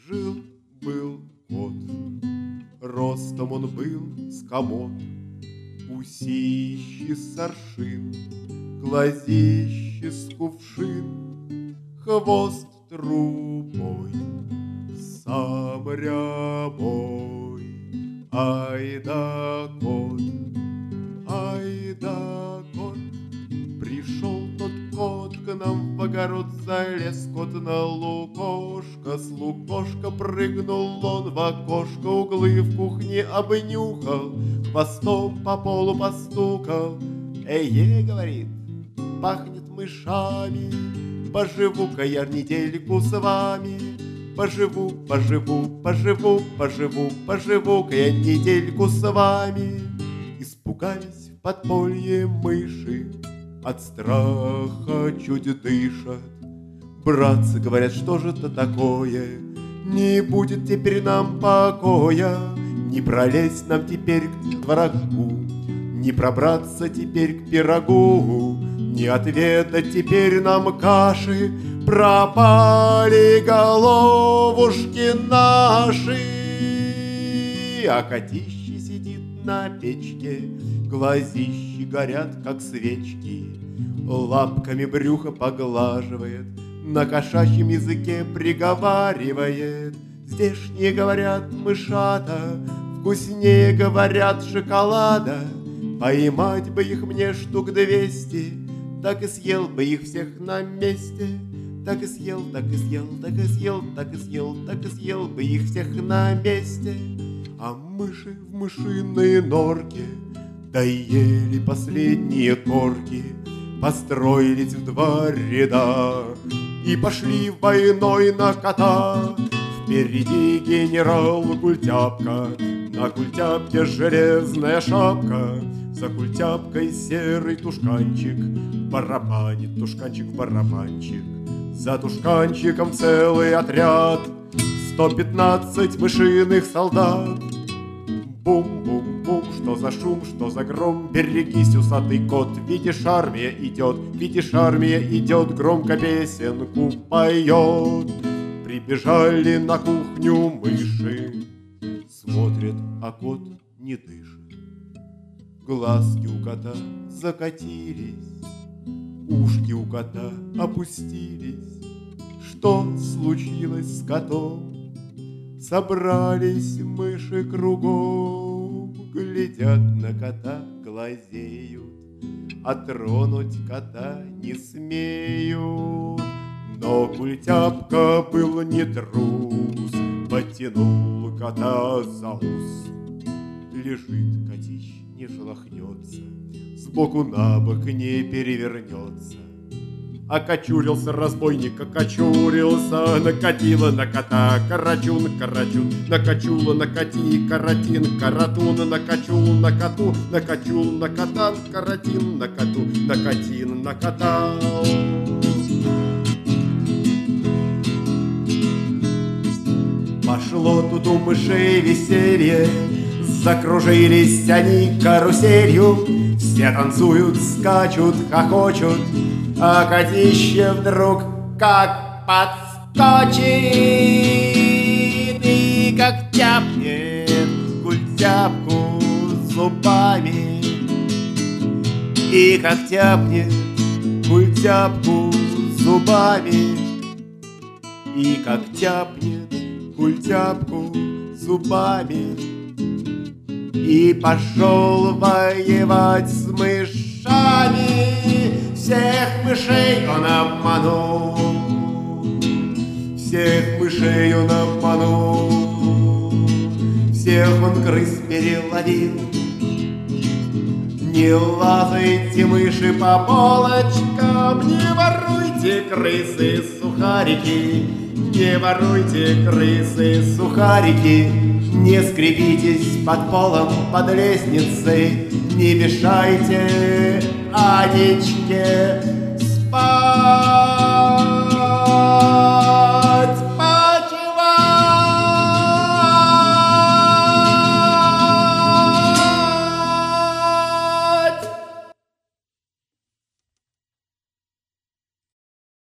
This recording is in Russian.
Жил-был кот, ростом он был с комод, усищи с аршин, глазищи с кувшин, хвост трубой, сам рябой. Ай да кот, ай да кот. Пришел тот кот к нам в огород, залез кот на лукошко, с лукошка прыгнул он в окошко, углы в кухне обнюхал, хвостом по полу постукал. Эй, говорит, пахнет мышами, поживу-ка я недельку с вами. Поживу, поживу, поживу, поживу, поживу-ка я недельку с вами. Испугались в подполье мыши, от страха чуть дышат. Братцы говорят, что же это такое? Не будет теперь нам покоя, не пролезть нам теперь к врагу, не пробраться теперь к пирогу, не отведать теперь нам каши. Пропали головушки наши. А котище сидит на печке, глазищи горят, как свечки, лапками брюхо поглаживает, на кошачьем языке приговаривает. Здешние говорят мышата, вкуснее говорят шоколада. Поймать бы их мне штук 200, так и съел бы их всех на месте. Так и съел, так и съел, так и съел, так и съел, так и съел бы их всех на месте. А мыши в мышиной норке доели последние корки, построились в 2 ряда и пошли войной на кота. Впереди генерал Культяпка, на Культяпке железная шапка, за Культяпкой серый тушканчик, барабанит тушканчик в барабанчик. За тушканчиком целый отряд, 115 мышиных солдат. Бум-бум-бум, что за шум, что за гром, берегись, усатый кот, видишь, армия идет, громко песенку поет. Прибежали на кухню мыши, смотрят, а кот не дышит. Глазки у кота закатились, ушки у кота опустились. Что случилось с котом? Собрались мыши кругом, глядят на кота, глазеют, а тронуть кота не смеют. Но Культяпка был не трус, потянул кота за ус. Лежит котищ, не шелохнется, сбоку на бок не перевернется. Окочурился разбойник, окочурился, накатила на кота карачун, карачун, накачула на коти каратин, каратун, накачул на коту, накачул на кота, каратин на коту, накатин на кота. Пошло тут у мышей веселье, закружились они каруселью, все танцуют, скачут, хохочут, а котище вдруг как подскочит и как тяпнет Культяпку зубами, и как тяпнет Культяпку зубами, и как тяпнет Культяпку зубами. И пошел воевать с мышами, всех мышей он обманул, всех мышей он обманул, всех он крыс переловил. Не лазайте, мыши, по полочкам, не воруйте, крысы, сухарики, не воруйте, крысы, сухарики. Не скребитесь под полом, под лестницей, не мешайте Анечке спать.